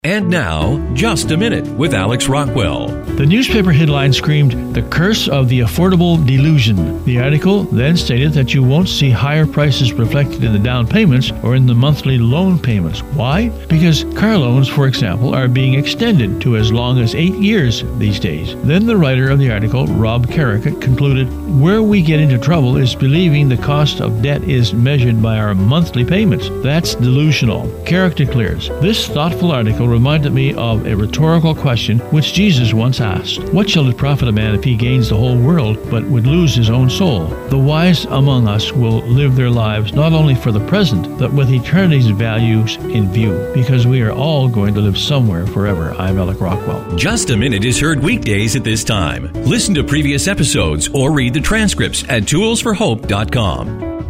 And now, Just a Minute with Alex Rockwell. The newspaper headline screamed, "The Curse of the Affordable Delusion." The article then stated that you won't see higher prices reflected in the down payments or in the monthly loan payments. Why? Because car loans, for example, are being extended to as long as 8 years these days. Then the writer of the article, Rob Carrick, concluded, "Where we get into trouble is believing the cost of debt is measured by our monthly payments. That's delusional." Carrick declares, "This thoughtful article reminded me of a rhetorical question which Jesus once asked. What shall it profit a man if he gains the whole world but would lose his own soul? The wise among us will live their lives not only for the present, but with eternity's values in view, because we are all going to live somewhere forever." I'm Alex Rockwell. Just a Minute is heard weekdays at this time. Listen to previous episodes or read the transcripts at toolsforhope.com.